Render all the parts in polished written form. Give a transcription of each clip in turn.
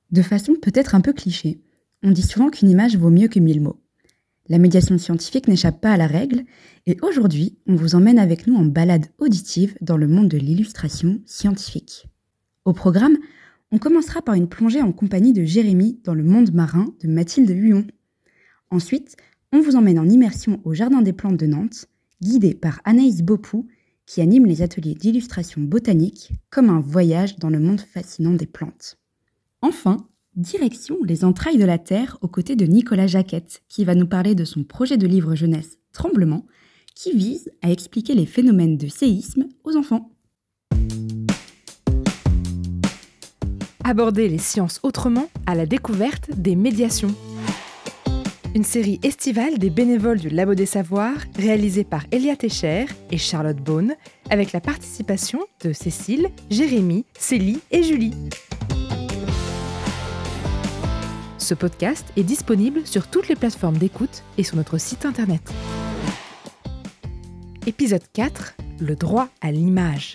De façon peut-être un peu cliché, on dit souvent qu'une image vaut mieux que 1000 mots. La médiation scientifique n'échappe pas à la règle, et aujourd'hui, on vous emmène avec nous en balade auditive dans le monde de l'illustration scientifique. Au programme, on commencera par une plongée en compagnie de Jérémy dans le monde marin de Mathilde Huon. Ensuite, on vous emmène en immersion au Jardin des plantes de Nantes, guidé par Anaïs Beaupoux, qui anime les ateliers d'illustration botanique comme un voyage dans le monde fascinant des plantes. Enfin, direction les entrailles de la Terre aux côtés de Nicolas Jacquette, qui va nous parler de son projet de livre jeunesse Tremblement, qui vise à expliquer les phénomènes de séisme aux enfants. Aborder les sciences autrement à la découverte des médiations. Une série estivale des bénévoles du Labo des Savoirs, réalisée par Elia Techer et Charlotte Beaune, avec la participation de Cécile, Jérémy, Célie et Julie. Ce podcast est disponible sur toutes les plateformes d'écoute et sur notre site internet. Épisode 4, le droit à l'image.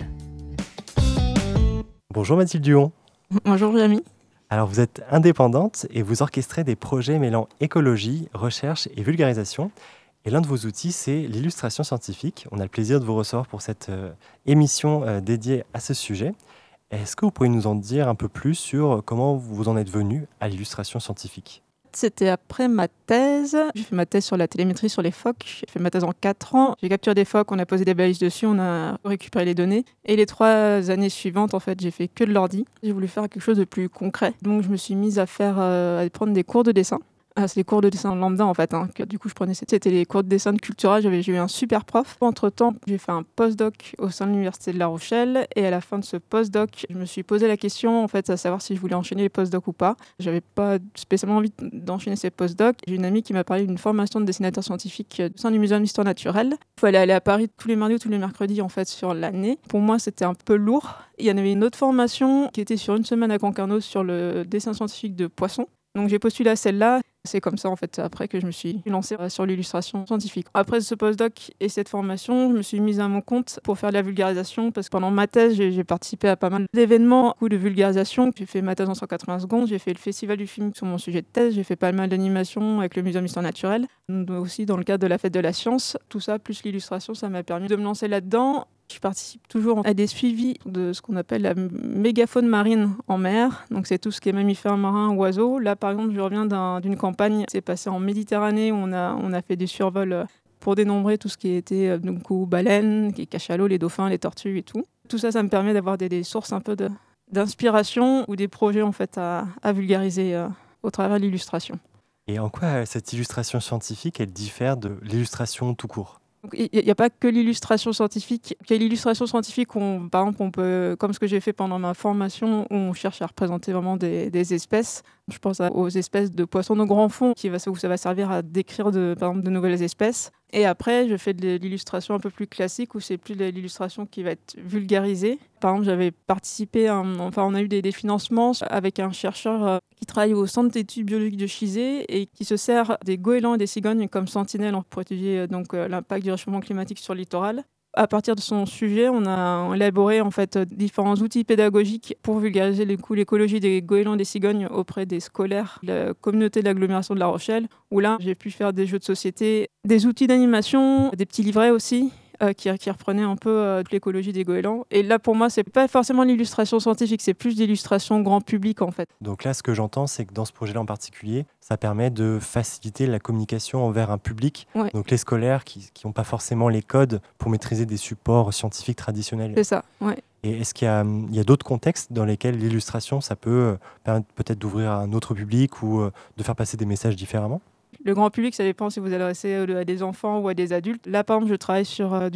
Bonjour Mathilde Huon. Bonjour Jérémy. Alors vous êtes indépendante et vous orchestrez des projets mêlant écologie, recherche et vulgarisation. Et l'un de vos outils, c'est l'illustration scientifique. On a le plaisir de vous recevoir pour cette émission dédiée à ce sujet. Est-ce que vous pourriez nous en dire un peu plus sur comment vous en êtes venu à l'illustration scientifique ? C'était après ma thèse. J'ai fait ma thèse sur la télémétrie sur les phoques. J'ai fait ma thèse en 4 ans. J'ai capturé des phoques, on a posé des balises dessus, on a récupéré les données. Et les 3 années suivantes, en fait, j'ai fait que de l'ordi. J'ai voulu faire quelque chose de plus concret. Donc je me suis mise à prendre des cours de dessin. C'est les cours de dessin lambda en fait, que du coup je prenais. C'était les cours de dessin de Cultura, j'ai eu un super prof. Entre-temps, j'ai fait un post-doc au sein de l'université de La Rochelle et à la fin de ce post-doc, je me suis posé la question en fait à savoir si je voulais enchaîner les post-docs ou pas. J'avais pas spécialement envie d'enchaîner ces post-docs. J'ai une amie qui m'a parlé d'une formation de dessinateur scientifique au sein du Muséum d'Histoire Naturelle. Il fallait aller à Paris tous les mardis ou tous les mercredis en fait sur l'année. Pour moi, c'était un peu lourd. Il y en avait une autre formation qui était sur une semaine à Concarneau sur le dessin scientifique de poissons. Donc j'ai postulé à celle-là. C'est comme ça en fait après que je me suis lancée sur l'illustration scientifique. Après ce postdoc et cette formation, je me suis mise à mon compte pour faire de la vulgarisation parce que pendant ma thèse, j'ai participé à pas mal d'événements de vulgarisation. J'ai fait ma thèse en 180 secondes, j'ai fait le festival du film sur mon sujet de thèse, j'ai fait pas mal d'animations avec le Muséum d'Histoire Naturelle, aussi dans le cadre de la fête de la science. Tout ça plus l'illustration, ça m'a permis de me lancer là-dedans. Je participe toujours à des suivis de ce qu'on appelle la mégafaune marine en mer. Donc c'est tout ce qui est mammifères marins, oiseaux. Là par exemple, je reviens d'une campagne qui s'est passée en Méditerranée où on a fait des survols pour dénombrer tout ce qui était baleines, les cachalots, les dauphins, les tortues et tout. Tout ça, ça me permet d'avoir des sources un peu d'inspiration ou des projets en fait à vulgariser au travers de l'illustration. Et en quoi cette illustration scientifique, elle diffère de l'illustration tout court ? Il n'y a pas que l'illustration scientifique. Il y a l'illustration scientifique, par exemple, on peut, comme ce que j'ai fait pendant ma formation, où on cherche à représenter vraiment des espèces. Je pense aux espèces de poissons de grand fond, où ça va servir à décrire, par exemple, de nouvelles espèces. Et après, je fais de l'illustration un peu plus classique, où c'est plus de l'illustration qui va être vulgarisée. Par exemple, j'avais participé, on a eu des financements avec un chercheur qui travaille au Centre d'études biologiques de Chizé et qui se sert des goélands et des cigognes comme sentinelles pour étudier l'impact du réchauffement climatique sur le littoral. À partir de son sujet, on a élaboré en fait différents outils pédagogiques pour vulgariser l'écologie des goélands et des cigognes auprès des scolaires de la communauté de l'agglomération de La Rochelle, où là, j'ai pu faire des jeux de société, des outils d'animation, des petits livrets aussi, qui reprenaient un peu l'écologie des goélands. Et là, pour moi, c'est pas forcément l'illustration scientifique, c'est plus l'illustration grand public, en fait. Donc là, ce que j'entends, c'est que dans ce projet-là en particulier, ça permet de faciliter la communication envers un public. Ouais. Donc les scolaires qui n'ont pas forcément les codes pour maîtriser des supports scientifiques traditionnels. C'est ça, ouais. Et est-ce qu'il y a d'autres contextes dans lesquels l'illustration, ça peut permettre peut-être d'ouvrir à un autre public ou de faire passer des messages différemment ? Le grand public, ça dépend si vous adressez à des enfants ou à des adultes. Là, par exemple, je travaille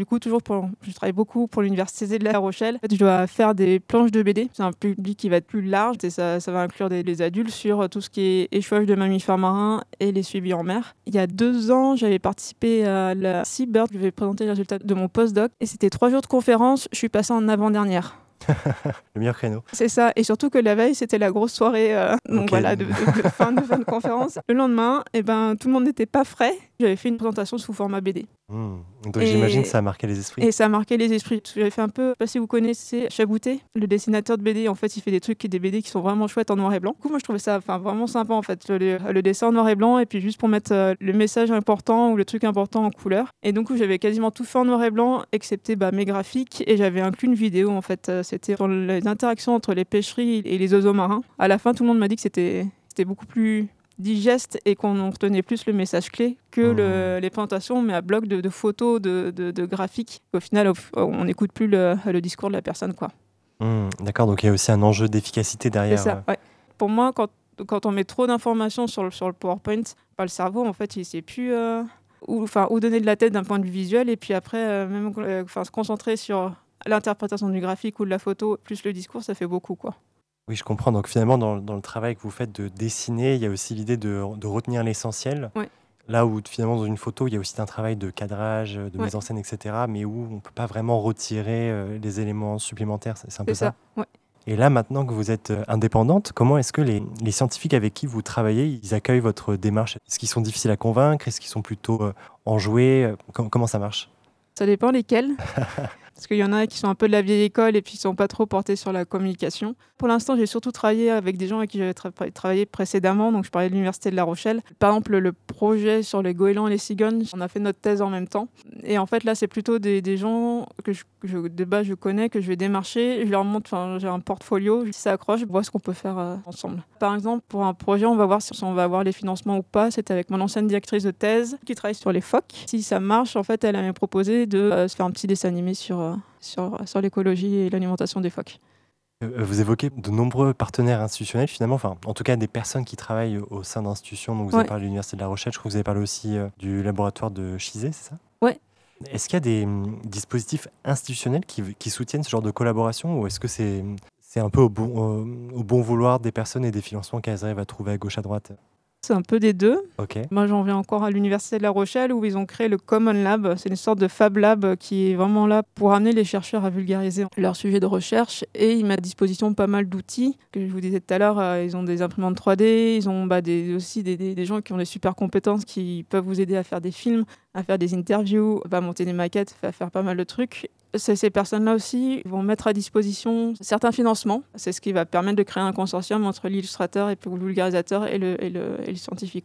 je travaille beaucoup pour l'université de La Rochelle. En fait, je dois faire des planches de BD. C'est un public qui va être plus large et ça va inclure des adultes sur tout ce qui est échouage de mammifères marins et les suivis en mer. Il y a 2 ans, j'avais participé à la Seabird. Je vais présenter les résultats de mon postdoc et c'était 3 jours de conférence. Je suis passée en avant-dernière. Le meilleur créneau. C'est ça, et surtout que la veille, c'était la grosse soirée de fin de conférence. Le lendemain, tout le monde n'était pas frais. J'avais fait une présentation sous format BD. Donc Et- j'imagine que ça a marqué les esprits. Et ça a marqué les esprits. Parce que j'avais fait un peu, je sais pas si vous connaissez Chabouté, le dessinateur de BD. En fait, il fait des BD qui sont vraiment chouettes en noir et blanc. Du coup, moi, je trouvais ça vraiment sympa, en fait, le dessin en noir et blanc, et puis juste pour mettre le message important ou le truc important en couleur. Et donc, j'avais quasiment tout fait en noir et blanc, excepté mes graphiques, et j'avais inclus une vidéo, en fait. C'était sur les interactions entre les pêcheries et les oiseaux marins. À la fin, tout le monde m'a dit que c'était beaucoup plus digeste et qu'on retenait plus le message clé que les présentations, mais à bloc de photos, de graphiques. Au final, on n'écoute plus le discours de la personne, quoi. D'accord, donc il y a aussi un enjeu d'efficacité C'est derrière. ça, ouais. Pour moi, quand on met trop d'informations sur le PowerPoint, le cerveau, en fait, il ne sait plus où donner de la tête d'un point de vue visuel, et puis après, se concentrer sur l'interprétation du graphique ou de la photo, plus le discours, ça fait beaucoup, quoi. Oui, je comprends. Donc finalement, dans le travail que vous faites de dessiner, il y a aussi l'idée de retenir l'essentiel. Ouais. Là où finalement, dans une photo, il y a aussi un travail de cadrage, de mise en scène, etc. Mais où on ne peut pas vraiment retirer les éléments supplémentaires. C'est un peu C'est ça, ouais. Et là, maintenant que vous êtes indépendante, comment est-ce que les scientifiques avec qui vous travaillez, ils accueillent votre démarche? Est-ce qu'ils sont difficiles à convaincre? Est-ce qu'ils sont plutôt enjoués? Comment ça marche? Ça dépend lesquels. Parce qu'il y en a qui sont un peu de la vieille école et puis qui ne sont pas trop portés sur la communication. Pour l'instant, j'ai surtout travaillé avec des gens avec qui j'avais travaillé précédemment. Donc, je parlais de l'Université de La Rochelle. Par exemple, le projet sur les goélands et les cigognes, on a fait notre thèse en même temps. Et en fait, là, c'est plutôt des gens que de base, je connais, que je vais démarcher. Je leur montre, j'ai un portfolio. Si ça accroche, je vois ce qu'on peut faire ensemble. Par exemple, pour un projet, on va voir si on va avoir les financements ou pas. C'était avec mon ancienne directrice de thèse qui travaille sur les phoques. Si ça marche, en fait, elle m'a proposé de se faire un petit dessin animé sur l'écologie et l'alimentation des phoques. Vous évoquez de nombreux partenaires institutionnels, finalement, enfin, en tout cas des personnes qui travaillent au sein d'institutions. Donc, vous avez parlé de l'Université de La Rochelle, je crois que vous avez parlé aussi du laboratoire de Chizé, c'est ça? Ouais. Est-ce qu'il y a des dispositifs institutionnels qui soutiennent ce genre de collaboration, ou est-ce que c'est un peu au bon vouloir des personnes et des financements qu'elles arrivent à trouver à gauche, à droite? C'est un peu des deux. Ok. Moi, j'en viens encore à l'Université de La Rochelle où ils ont créé le Common Lab. C'est une sorte de Fab Lab qui est vraiment là pour amener les chercheurs à vulgariser leur sujet de recherche. Et ils mettent à disposition pas mal d'outils. Que je vous disais tout à l'heure, ils ont des imprimantes 3D, ils ont aussi des gens qui ont des super compétences qui peuvent vous aider à faire des films, à faire des interviews, à monter des maquettes, à faire pas mal de trucs. Ces personnes-là aussi vont mettre à disposition certains financements. C'est ce qui va permettre de créer un consortium entre l'illustrateur et le vulgarisateur et le scientifique.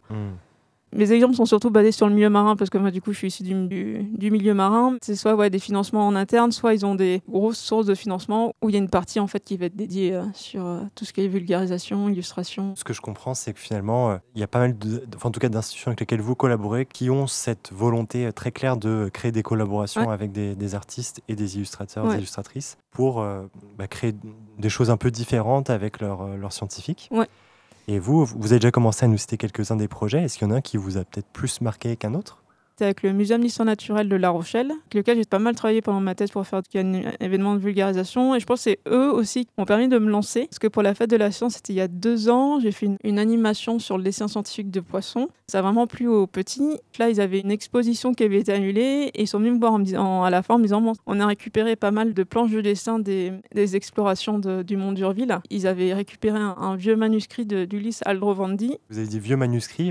Mes exemples sont surtout basés sur le milieu marin, parce que moi, du coup, je suis issue du milieu marin. C'est soit des financements en interne, soit ils ont des grosses sources de financement où il y a une partie en fait qui va être dédiée sur tout ce qui est vulgarisation, illustration. Ce que je comprends, c'est que finalement, il y a pas mal en tout cas d'institutions avec lesquelles vous collaborez qui ont cette volonté très claire de créer des collaborations avec des artistes et des illustrateurs, des illustratrices pour créer des choses un peu différentes avec leurs scientifiques. Ouais. Et vous avez déjà commencé à nous citer quelques-uns des projets. Est-ce qu'il y en a un qui vous a peut-être plus marqué qu'un autre? C'est avec le Muséum d'histoire naturelle de La Rochelle, avec lequel j'ai pas mal travaillé pendant ma thèse pour faire un événement de vulgarisation. Et je pense que c'est eux aussi qui m'ont permis de me lancer. Parce que pour la fête de la science, c'était il y a 2 ans, j'ai fait une animation sur le dessin scientifique de poissons. Ça a vraiment plu aux petits. Là, ils avaient une exposition qui avait été annulée et ils sont venus me voir à la fin en me disant on a récupéré pas mal de planches de dessin des explorations du mont d'Urville. Ils avaient récupéré un vieux manuscrit d'Ulysse Aldrovandi. Vous avez dit vieux manuscrit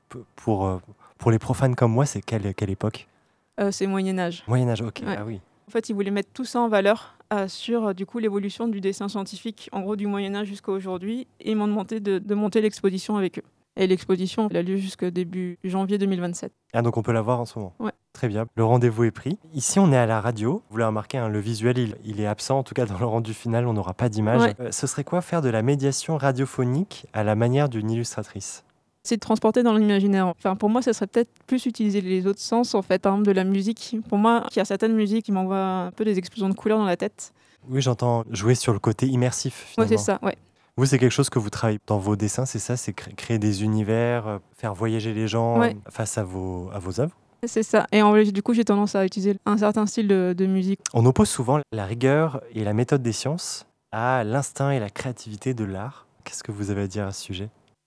pour les profanes comme moi, c'est quelle époque? C'est Moyen-Âge. Moyen-Âge, ok. Ouais. Ah oui. En fait, ils voulaient mettre tout ça en valeur sur du coup l'évolution du dessin scientifique, en gros du Moyen-Âge jusqu'à aujourd'hui. Et ils m'ont demandé de monter l'exposition avec eux. Et l'exposition, elle a lieu jusqu'au début janvier 2027. Ah, donc on peut la voir en ce moment. Ouais. Très bien. Le rendez-vous est pris. Ici, on est à la radio. Vous l'avez remarqué, le visuel, il est absent. En tout cas, dans le rendu final, on n'aura pas d'image. Ouais. Ce serait quoi faire de la médiation radiophonique à la manière d'une illustratrice? C'est de transporter dans l'imaginaire. Enfin, pour moi, ça serait peut-être plus utiliser les autres sens, en fait. Par exemple, de la musique. Pour moi, il y a certaines musiques qui m'envoient un peu des explosions de couleurs dans la tête. Oui, j'entends jouer sur le côté immersif, finalement. Ouais, c'est ça, ouais. Vous, c'est quelque chose que vous travaillez dans vos dessins, c'est ça? C'est créer des univers, faire voyager les gens face à vos œuvres? C'est ça. Et du coup, j'ai tendance à utiliser un certain style de musique. On oppose souvent la rigueur et la méthode des sciences à l'instinct et la créativité de l'art. Qu'est-ce que vous avez à dire à ce sujet?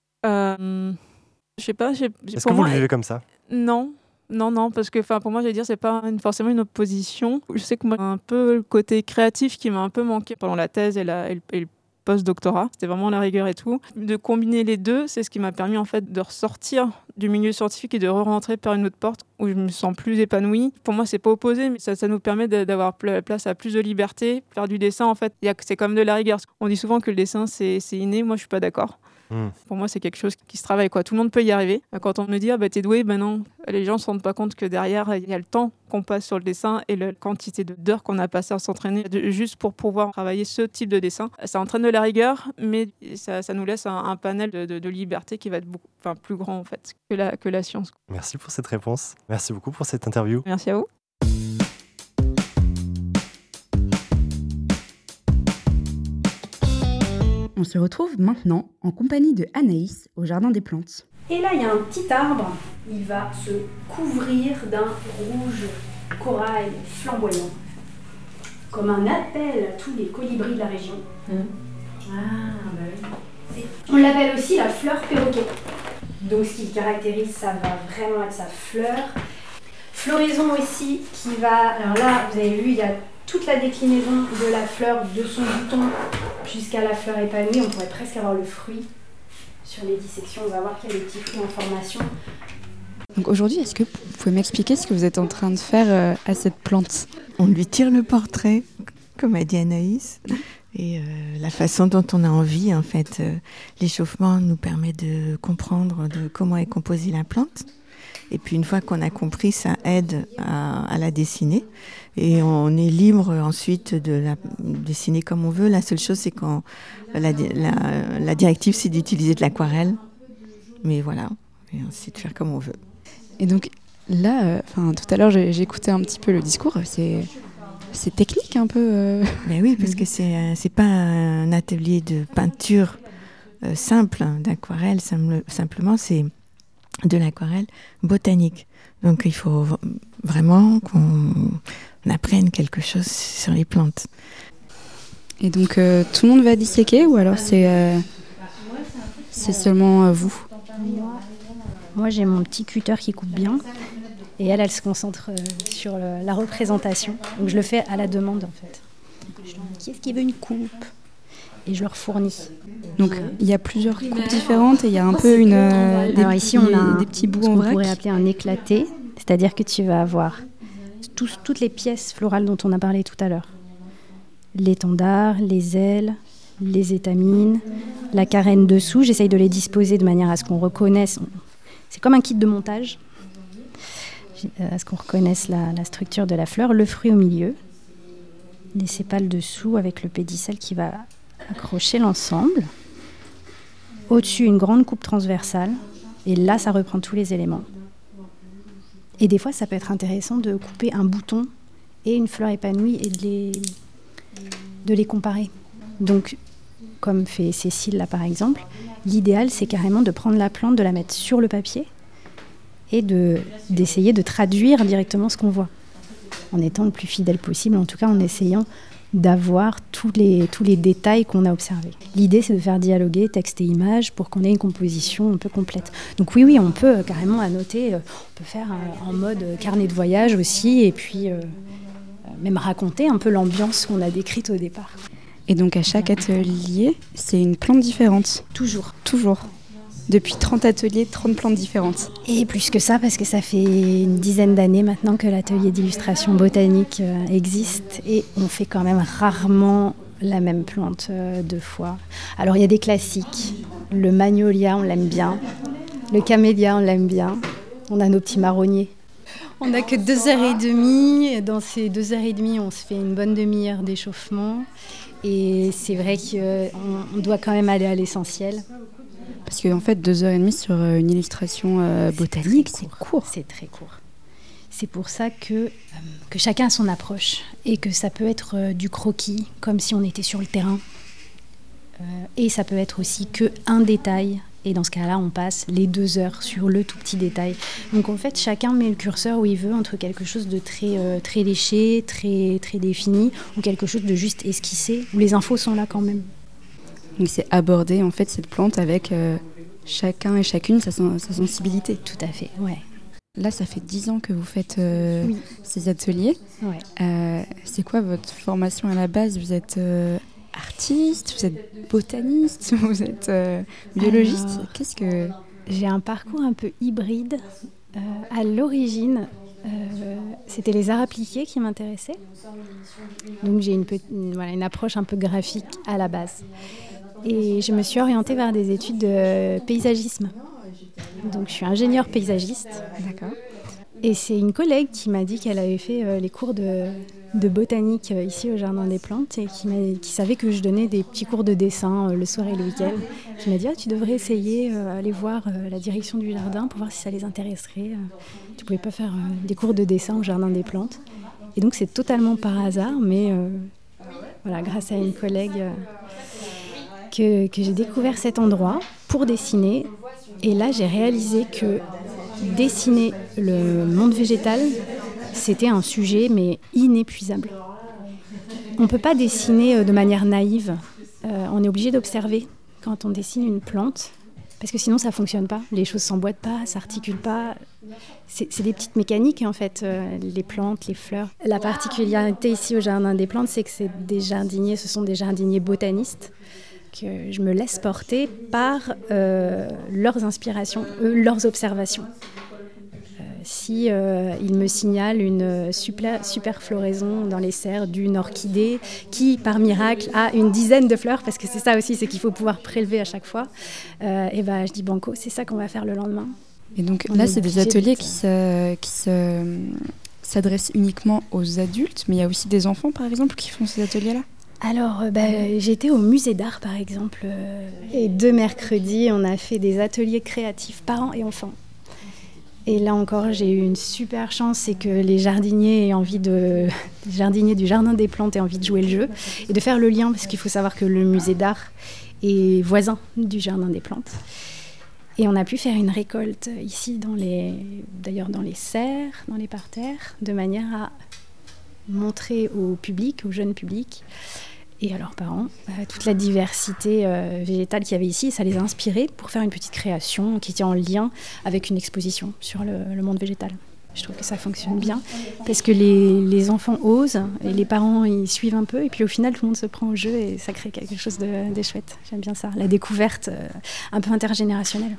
Je sais pas. Est-ce que vous le vivez comme ça? Non, parce que pour moi, c'est pas forcément une opposition. Je sais que moi, un peu le côté créatif qui m'a un peu manqué pendant la thèse et post-doctorat. C'était vraiment la rigueur et tout. De combiner les deux, c'est ce qui m'a permis en fait de ressortir du milieu scientifique et de re-rentrer par une autre porte où je me sens plus épanouie. Pour moi, c'est pas opposé, mais ça nous permet d'avoir place à plus de liberté. Faire du dessin, en fait, c'est comme de la rigueur. On dit souvent que le dessin, c'est inné. Moi, je suis pas d'accord. Pour moi, c'est quelque chose qui se travaille, quoi. Tout le monde peut y arriver. Quand on me dit t'es doué, non. Les gens ne se rendent pas compte que derrière, il y a le temps qu'on passe sur le dessin et la quantité d'heures qu'on a passé à s'entraîner juste pour pouvoir travailler ce type de dessin. Ça entraîne de la rigueur, mais ça nous laisse un panel de liberté qui va être plus grand en fait que la science. Merci pour cette réponse. Merci beaucoup pour cette interview. Merci à vous. On se retrouve maintenant en compagnie de Anaïs au Jardin des Plantes. Et là, il y a un petit arbre, il va se couvrir d'un rouge corail flamboyant, comme un appel à tous les colibris de la région. On l'appelle aussi la fleur perroquet. Donc ce qui le caractérise, ça va vraiment être sa fleur. Floraison aussi qui va... Alors là, vous avez vu, il y a toute la déclinaison de la fleur, de son bouton jusqu'à la fleur épanouie. On pourrait presque avoir le fruit. Sur les dissections, on va voir qu'il y a des petits fruits en formation. Donc aujourd'hui, est-ce que vous pouvez m'expliquer ce que vous êtes en train de faire à cette plante ? On lui tire le portrait, comme a dit Anaïs. Et la façon dont on a envie, en fait, l'échauffement nous permet de comprendre comment est composée la plante. Et puis une fois qu'on a compris, ça aide à la dessiner. Et on est libre ensuite de la dessiner comme on veut. La seule chose, c'est quand la directive, c'est d'utiliser de l'aquarelle. Mais voilà, et ensuite de faire comme on veut. Et donc là, tout à l'heure, j'ai écouté un petit peu le discours. C'est technique un peu. Ben oui, parce que c'est pas un atelier de peinture simple, d'aquarelle. Simplement, c'est de l'aquarelle botanique. Donc il faut vraiment qu'on apprenne quelque chose sur les plantes. Et donc tout le monde va disséquer ou alors c'est seulement vous ? Moi, j'ai mon petit cutter qui coupe bien. Et elle se concentre sur la représentation. Donc je le fais à la demande en fait. Je leur dis qui est-ce qui veut une coupe ? Et je leur fournis. Donc il y a plusieurs coupes différentes et il y a un peu ici on a des petits bouts ce en qu'on vrac. pourrait appeler un éclaté, c'est-à-dire que tu vas avoir toutes les pièces florales dont on a parlé tout à l'heure. L'étendard, les ailes, les étamines, la carène dessous. J'essaye de les disposer de manière à ce qu'on reconnaisse. C'est comme un kit de montage. À ce qu'on reconnaisse la structure de la fleur, le fruit au milieu, les sépales dessous avec le pédicelle qui va accrocher l'ensemble. Au-dessus, une grande coupe transversale, et là, ça reprend tous les éléments. Et des fois, ça peut être intéressant de couper un bouton et une fleur épanouie et de les comparer. Donc, comme fait Cécile là par exemple, l'idéal, c'est carrément de prendre la plante, de la mettre sur le papier, et d'essayer de traduire directement ce qu'on voit, en étant le plus fidèle possible, en tout cas en essayant d'avoir tous les détails qu'on a observés. L'idée, c'est de faire dialoguer texte et image pour qu'on ait une composition un peu complète. Donc oui, on peut carrément annoter, on peut faire en mode carnet de voyage aussi, et puis même raconter un peu l'ambiance qu'on a décrite au départ. Et donc à chaque atelier, c'est une plante différente ? Toujours. Depuis 30 ateliers, 30 plantes différentes. Et plus que ça, parce que ça fait une dizaine d'années maintenant que l'atelier d'illustration botanique existe, et on fait quand même rarement la même plante 2 fois. Alors il y a des classiques. Le magnolia, on l'aime bien. Le camélia, on l'aime bien. On a nos petits marronniers. On n'a que 2h30. Dans ces 2h30, on se fait une bonne demi-heure d'échauffement. Et c'est vrai qu'on doit quand même aller à l'essentiel. Parce qu'en fait, 2h30 sur une illustration botanique, c'est court. C'est très court. C'est pour ça que chacun a son approche et que ça peut être du croquis, comme si on était sur le terrain. Et ça peut être aussi qu'un détail. Et dans ce cas-là, on passe les 2 heures sur le tout petit détail. Donc en fait, chacun met le curseur où il veut, entre quelque chose de très léché, très, très défini, ou quelque chose de juste esquissé, où les infos sont là quand même. Donc c'est aborder en fait cette plante avec chacun et chacune sa sensibilité. Tout à fait, ouais. Là, ça fait 10 ans que vous faites ces ateliers. Ouais. C'est quoi votre formation à la base ? Vous êtes artiste, vous êtes botaniste, vous êtes biologiste. Alors, Qu'est-ce que... j'ai un parcours un peu hybride. À l'origine, c'était les arts appliqués qui m'intéressaient. Donc j'ai une approche un peu graphique à la base. Et je me suis orientée vers des études de paysagisme. Donc je suis ingénieure paysagiste. D'accord. Et c'est une collègue qui m'a dit qu'elle avait fait les cours de botanique ici au Jardin des Plantes et qui savait que je donnais des petits cours de dessin le soir et le week-end. Qui m'a dit tu devrais essayer aller voir la direction du jardin pour voir si ça les intéresserait. Tu pouvais pas faire des cours de dessin au Jardin des Plantes. Et donc c'est totalement par hasard, mais voilà, grâce à une collègue que j'ai découvert cet endroit pour dessiner. Et là j'ai réalisé que dessiner le monde végétal, c'était un sujet mais inépuisable. On ne peut pas dessiner de manière naïve. On est obligé d'observer quand on dessine une plante, parce que sinon ça ne fonctionne pas. Les choses ne s'emboîtent pas, ça s'articule pas. C'est des petites mécaniques en fait, les plantes, les fleurs. La particularité ici au Jardin des Plantes, c'est que ce sont des jardiniers botanistes. Que je me laisse porter par leurs inspirations, leurs observations. Si ils me signalent une super floraison dans les serres d'une orchidée qui, par miracle, a une dizaine de fleurs, parce que c'est ça aussi, c'est qu'il faut pouvoir prélever à chaque fois, et ben je dis banco, c'est ça qu'on va faire le lendemain. Et donc là, c'est des ateliers qui s'adressent uniquement aux adultes, mais il y a aussi des enfants, par exemple, qui font ces ateliers-là? Alors, j'étais au musée d'art, par exemple, et 2 mercredis, on a fait des ateliers créatifs parents et enfants. Et là encore, j'ai eu une super chance, c'est que les jardiniers les jardiniers du Jardin des Plantes aient envie de jouer le jeu et de faire le lien, parce qu'il faut savoir que le musée d'art est voisin du Jardin des Plantes. Et on a pu faire une récolte ici, dans les serres, dans les parterres, de manière à montrer au public, au jeune public, et à leurs parents, toute la diversité végétale qu'il y avait ici. Ça les a inspirés pour faire une petite création qui était en lien avec une exposition sur le monde végétal. Je trouve que ça fonctionne bien parce que les enfants osent et les parents ils suivent un peu, et puis au final tout le monde se prend au jeu et ça crée quelque chose de chouette. J'aime bien ça, la découverte un peu intergénérationnelle.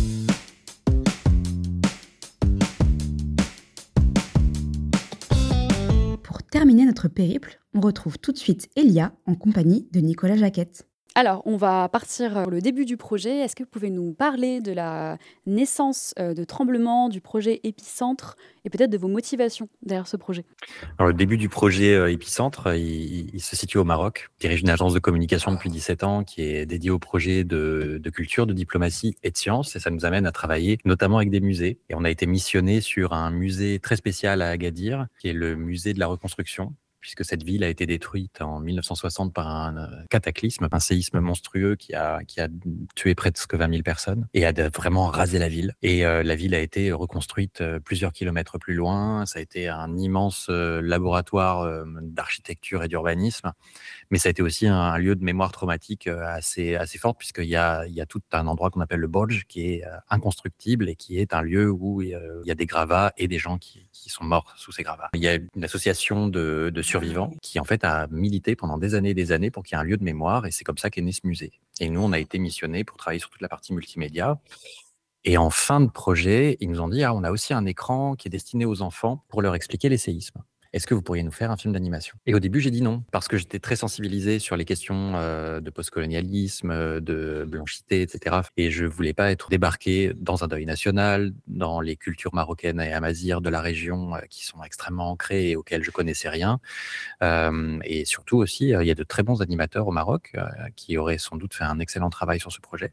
Pour terminer notre périple, on retrouve tout de suite Elia en compagnie de Nicolas Jacquette. Alors, on va partir pour le début du projet. Est-ce que vous pouvez nous parler de la naissance de Tremblement, du projet Épicentre et peut-être de vos motivations derrière ce projet? Alors, le début du projet Épicentre, il se situe au Maroc. Je dirige une agence de communication depuis 17 ans qui est dédiée au projet de culture, de diplomatie et de science. Et ça nous amène à travailler notamment avec des musées. Et on a été missionné sur un musée très spécial à Agadir, qui est le musée de la reconstruction, puisque cette ville a été détruite en 1960 par un cataclysme, un séisme monstrueux qui a tué presque 20 000 personnes et a vraiment rasé la ville. Et la ville a été reconstruite plusieurs kilomètres plus loin. Ça a été un immense laboratoire d'architecture et d'urbanisme, mais ça a été aussi un lieu de mémoire traumatique assez forte, puisqu'il y a tout un endroit qu'on appelle le Bodj, qui est inconstructible et qui est un lieu où il y a des gravats et des gens qui sont morts sous ces gravats. Il y a une association de survivants qui en fait a milité pendant des années et des années pour qu'il y ait un lieu de mémoire, et c'est comme ça qu'est né ce musée. Et nous, on a été missionnés pour travailler sur toute la partie multimédia. Et en fin de projet, ils nous ont dit on a aussi un écran qui est destiné aux enfants pour leur expliquer les séismes. Est-ce que vous pourriez nous faire un film d'animation? Et au début, j'ai dit non, parce que j'étais très sensibilisé sur les questions de postcolonialisme, de blanchité, etc. Et je voulais pas être débarqué dans un deuil national, dans les cultures marocaines et amazières de la région qui sont extrêmement ancrées et auxquelles je connaissais rien. Et surtout aussi, il y a de très bons animateurs au Maroc qui auraient sans doute fait un excellent travail sur ce projet.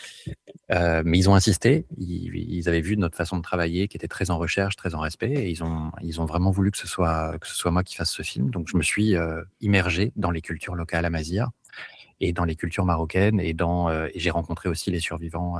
Mais ils ont insisté, ils avaient vu notre façon de travailler qui était très en recherche, très en respect, et ils ont vraiment voulu que ce soit moi qui fasse ce film. Donc je me suis immergé dans les cultures locales amazières et dans les cultures marocaines, et j'ai rencontré aussi les survivants,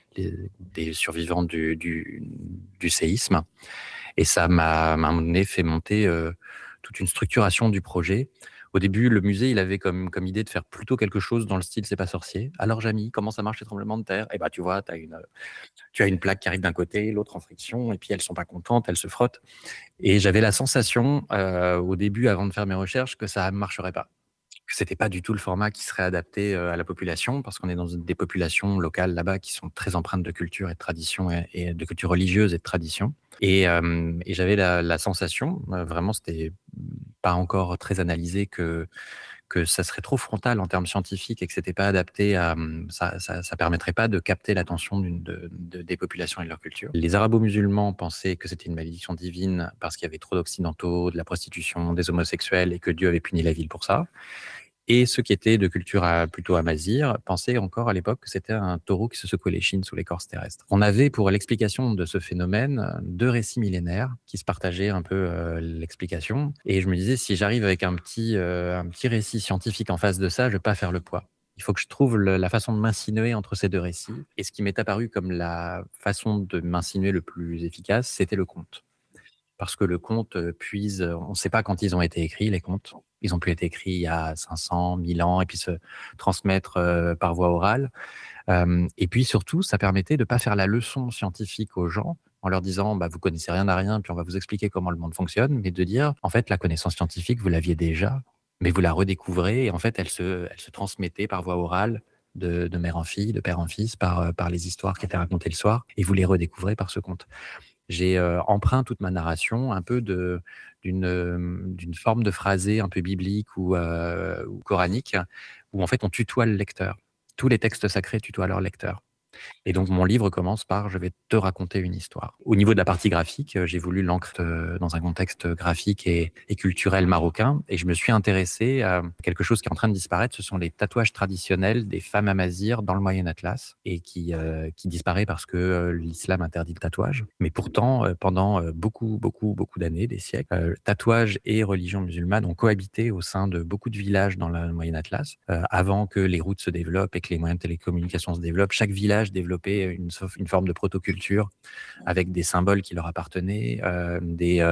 des survivants du séisme, et ça m'a fait monter toute une structuration du projet. Au début, le musée, il avait comme idée de faire plutôt quelque chose dans le style C'est pas sorcier. Alors, Jamy, comment ça marche les tremblements de terre? Eh ben, tu vois, tu as une plaque qui arrive d'un côté, l'autre en friction, et puis elles sont pas contentes, elles se frottent. Et j'avais la sensation, au début, avant de faire mes recherches, que ça ne marcherait pas, que c'était pas du tout le format qui serait adapté à la population, parce qu'on est dans des populations locales là-bas qui sont très empreintes de culture et de tradition et de culture religieuse et de tradition. Et j'avais la sensation, vraiment, c'était pas encore très analysé, que ça serait trop frontal en termes scientifiques et que c'était pas adapté à ça permettrait pas de capter l'attention des populations et de leur culture. Les arabo-musulmans pensaient que c'était une malédiction divine parce qu'il y avait trop d'occidentaux, de la prostitution, des homosexuels et que Dieu avait puni la ville pour ça. Et ceux qui étaient de culture plutôt amazigh pensaient encore à l'époque que c'était un taureau qui se secouait les chines sous l'écorce terrestre. On avait pour l'explication de ce phénomène 2 récits millénaires qui se partageaient un peu l'explication. Et je me disais, si j'arrive avec un petit récit scientifique en face de ça, je ne vais pas faire le poids. Il faut que je trouve la façon de m'insinuer entre ces 2 récits. Et ce qui m'est apparu comme la façon de m'insinuer le plus efficace, c'était le conte. Parce que le conte puise, on ne sait pas quand ils ont été écrits, les contes. Ils ont pu être écrits il y a 500, 1000 ans et puis se transmettre par voie orale. Et puis surtout, ça permettait de ne pas faire la leçon scientifique aux gens en leur disant vous connaissez rien à rien, puis on va vous expliquer comment le monde fonctionne, mais de dire en fait la connaissance scientifique, vous l'aviez déjà, mais vous la redécouvrez et en fait elle se transmettait par voie orale de mère en fille, de père en fils, par les histoires qui étaient racontées le soir, et vous les redécouvrez par ce conte. J'ai empreint toute ma narration un peu d'une forme de phrasé un peu biblique ou coranique, où en fait on tutoie le lecteur. Tous les textes sacrés tutoient leur lecteur. Et donc mon livre commence par « je vais te raconter une histoire ». Au niveau de la partie graphique, j'ai voulu l'ancrer dans un contexte graphique et culturel marocain, et je me suis intéressé à quelque chose qui est en train de disparaître, ce sont les tatouages traditionnels des femmes amazirs dans le Moyen Atlas, et qui disparaît parce que l'islam interdit le tatouage. Mais pourtant, pendant beaucoup d'années, des siècles, tatouage et religion musulmane ont cohabité au sein de beaucoup de villages dans le Moyen Atlas. Avant que les routes se développent et que les moyens de télécommunication se développent, chaque village développer une forme de protoculture avec des symboles qui leur appartenaient, des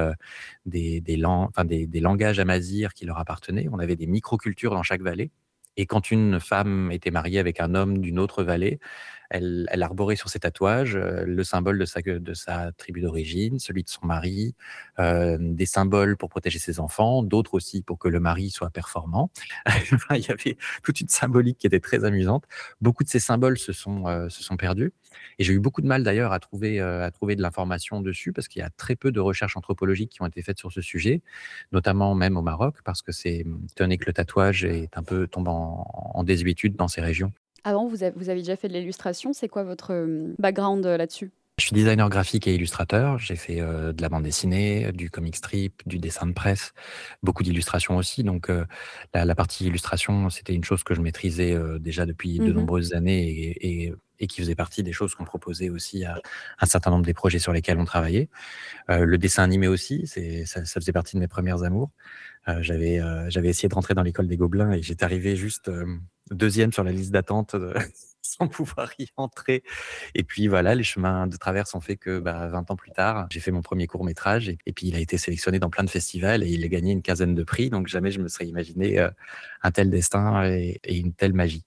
langages amazirs qui leur appartenaient. On avait des microcultures dans chaque vallée. Et quand une femme était mariée avec un homme d'une autre vallée, elle arborait sur ses tatouages le symbole de sa tribu d'origine, celui de son mari, des symboles pour protéger ses enfants, d'autres aussi pour que le mari soit performant. Enfin, il y avait toute une symbolique qui était très amusante. Beaucoup de ces symboles se sont perdus. Et j'ai eu beaucoup de mal d'ailleurs à trouver de l'information dessus, parce qu'il y a très peu de recherches anthropologiques qui ont été faites sur ce sujet, notamment même au Maroc, parce que c'est étonné que le tatouage est un peu tombé en désuétude dans ces régions. Avant, vous avez déjà fait de l'illustration. C'est quoi votre background là-dessus ? Je suis designer graphique et illustrateur. J'ai fait de la bande dessinée, du comic strip, du dessin de presse, beaucoup d'illustrations aussi. Donc la partie illustration, c'était une chose que je maîtrisais déjà depuis de nombreuses années et qui faisait partie des choses qu'on proposait aussi à un certain nombre des projets sur lesquels on travaillait. Le dessin animé aussi, ça faisait partie de mes premières amours. J'avais essayé de rentrer dans l'école des Gobelins et j'étais arrivé juste deuxième sur la liste d'attente sans pouvoir y entrer. Et puis voilà, les chemins de traverse ont fait que 20 ans plus tard, j'ai fait mon premier court-métrage et puis il a été sélectionné dans plein de festivals et il a gagné une quinzaine de prix. Donc jamais je me serais imaginé un tel destin et une telle magie.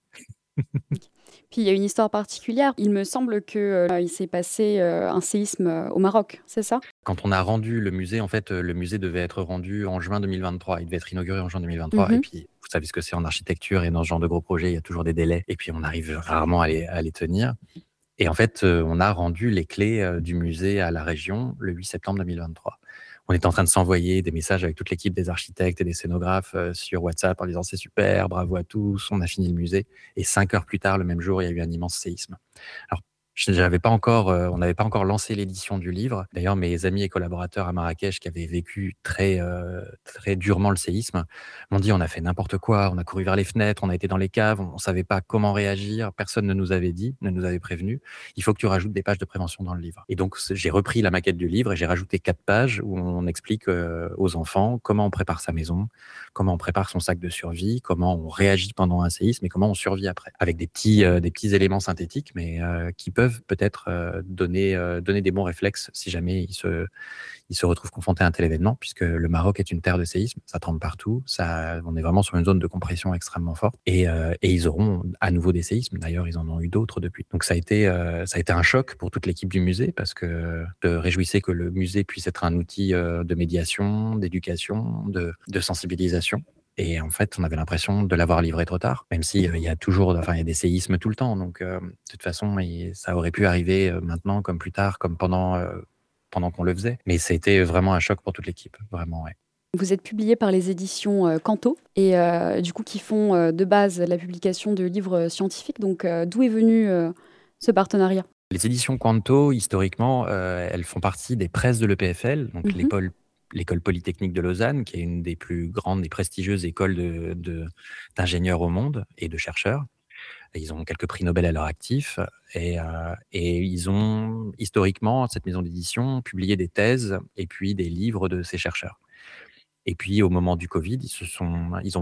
Puis il y a une histoire particulière. Il me semble qu'il s'est passé un séisme au Maroc, c'est ça ? Quand on a rendu le musée, en fait, le musée devait être rendu en juin 2023. Il devait être inauguré en juin 2023. Et puis, vous savez ce que c'est en architecture et dans ce genre de gros projets, il y a toujours des délais. Et puis, on arrive rarement à les tenir. Et en fait, on a rendu les clés du musée à la région le 8 septembre 2023. On est en train de s'envoyer des messages avec toute l'équipe des architectes et des scénographes sur WhatsApp en disant « c'est super, bravo à tous, on a fini le musée ». Et 5 heures plus tard, le même jour, il y a eu un immense séisme. Alors, on n'avait pas encore lancé l'édition du livre. D'ailleurs, mes amis et collaborateurs à Marrakech qui avaient vécu très durement le séisme m'ont dit « on a fait n'importe quoi, on a couru vers les fenêtres, on a été dans les caves, on ne savait pas comment réagir, personne ne nous avait dit, ne nous avait prévenu. Il faut que tu rajoutes des pages de prévention dans le livre ». Et donc, j'ai repris la maquette du livre et j'ai rajouté 4 pages où on explique aux enfants comment on prépare sa maison, comment on prépare son sac de survie, comment on réagit pendant un séisme et comment on survit après. Avec des petits éléments synthétiques, mais qui peuvent peut-être donner des bons réflexes si jamais ils se retrouvent confrontés à un tel événement, puisque le Maroc est une terre de séisme, ça tremble partout, on est vraiment sur une zone de compression extrêmement forte, et ils auront à nouveau des séismes. D'ailleurs, ils en ont eu d'autres depuis. Donc ça a été un choc pour toute l'équipe du musée, parce que je me réjouissais que le musée puisse être un outil de médiation, d'éducation, de sensibilisation. Et en fait, on avait l'impression de l'avoir livré trop tard, même si il y a toujours, enfin, il y a des séismes tout le temps. Donc, de toute façon, ça aurait pu arriver maintenant, comme plus tard, comme pendant qu'on le faisait. Mais ça a été vraiment un choc pour toute l'équipe, vraiment, ouais. Vous êtes publié par les éditions Canto et du coup qui font de base la publication de livres scientifiques. Donc d'où est venu ce partenariat? Les éditions Quanto, historiquement, elles font partie des presses de l'EPFL, donc l'école polytechnique de Lausanne, qui est une des plus grandes et prestigieuses écoles d'ingénieurs au monde et de chercheurs. Et ils ont quelques prix Nobel à leur actif et ils ont historiquement, cette maison d'édition, publié des thèses et puis des livres de ces chercheurs. Et puis au moment du Covid, ils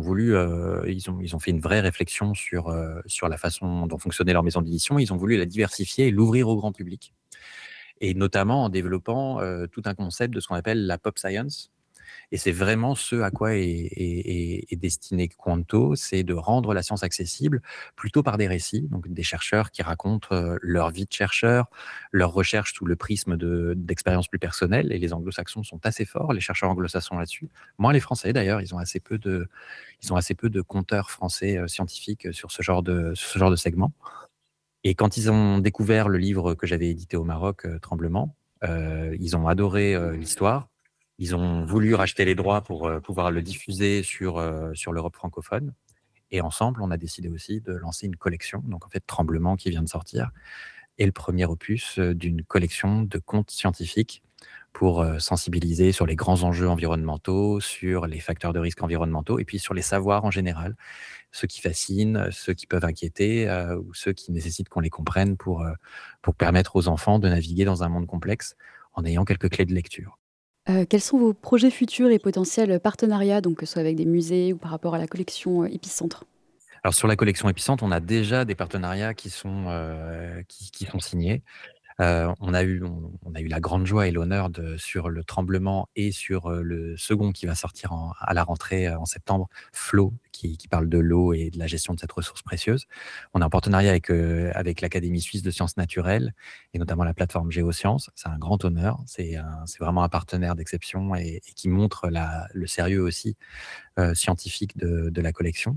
ont fait une vraie réflexion sur la façon dont fonctionnait leur maison d'édition. Ils ont voulu la diversifier et l'ouvrir au grand public. Et notamment en développant tout un concept de ce qu'on appelle la pop science. Et c'est vraiment ce à quoi est destiné Quanto, c'est de rendre la science accessible plutôt par des récits, donc des chercheurs qui racontent leur vie de chercheur, leurs recherches sous le prisme d'expériences plus personnelles. Et les anglo-saxons sont assez forts, les chercheurs anglo-saxons là-dessus. Moins les Français d'ailleurs, ils ont assez peu de conteurs français scientifiques sur ce genre de segment. Et quand ils ont découvert le livre que j'avais édité au Maroc, Tremblement, ils ont adoré l'histoire. Ils ont voulu racheter les droits pour pouvoir le diffuser sur l'Europe francophone. Et ensemble, on a décidé aussi de lancer une collection, donc en fait Tremblement qui vient de sortir, et le premier opus d'une collection de contes scientifiques pour sensibiliser sur les grands enjeux environnementaux, sur les facteurs de risque environnementaux, et puis sur les savoirs en général, ceux qui fascinent, ceux qui peuvent inquiéter, ou ceux qui nécessitent qu'on les comprenne pour permettre aux enfants de naviguer dans un monde complexe en ayant quelques clés de lecture. Quels sont vos projets futurs et potentiels partenariats, donc que ce soit avec des musées ou par rapport à la collection Épicentre? Alors sur la collection Épicentre, on a déjà des partenariats qui sont signés. On a eu la grande joie et l'honneur sur le Tremblement et sur le second qui va sortir à la rentrée en septembre, Flow, qui parle de l'eau et de la gestion de cette ressource précieuse. On est en partenariat avec l'Académie suisse de sciences naturelles et notamment la plateforme Géosciences. C'est un grand honneur. C'est vraiment un partenaire d'exception et qui montre le sérieux aussi scientifique de la collection.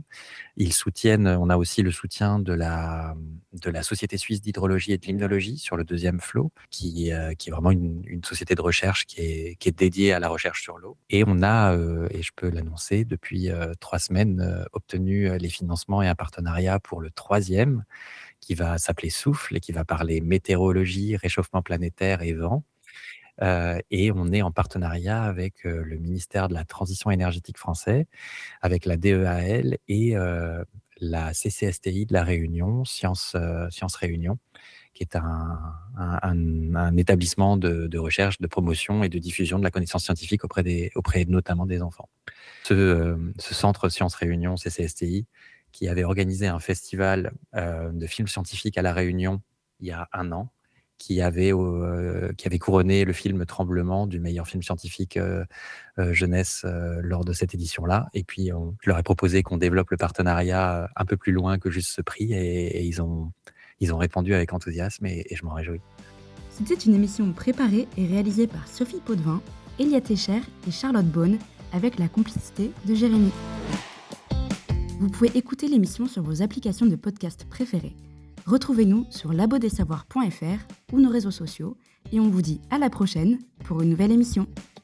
On a aussi le soutien de la Société suisse d'hydrologie et de limnologie sur le deuxième Flow, qui est vraiment une société de recherche qui est dédiée à la recherche sur l'eau. Et on a, et je peux l'annoncer, depuis 3 semaines, obtenu les financements et un partenariat pour le troisième, qui va s'appeler Souffle et qui va parler météorologie, réchauffement planétaire et vent. Et on est en partenariat avec le ministère de la Transition énergétique français, avec la DEAL et la CCSTI de la Réunion, Sciences Réunion, qui est un établissement de recherche, de promotion et de diffusion de la connaissance scientifique auprès notamment des enfants. Ce centre Sciences Réunion, CCSTI, qui avait organisé un festival de films scientifiques à La Réunion il y a 1 an, qui avait couronné le film Tremblement du meilleur film scientifique jeunesse lors de cette édition-là. Et puis, je leur ai proposé qu'on développe le partenariat un peu plus loin que juste ce prix, et ils ont répondu avec enthousiasme, et je m'en réjouis. C'était une émission préparée et réalisée par Sophie Potvin, Elia Techer et Charlotte Beaune, avec la complicité de Jérémy. Vous pouvez écouter l'émission sur vos applications de podcast préférées. Retrouvez-nous sur labodesavoirs.fr ou nos réseaux sociaux, et on vous dit à la prochaine pour une nouvelle émission.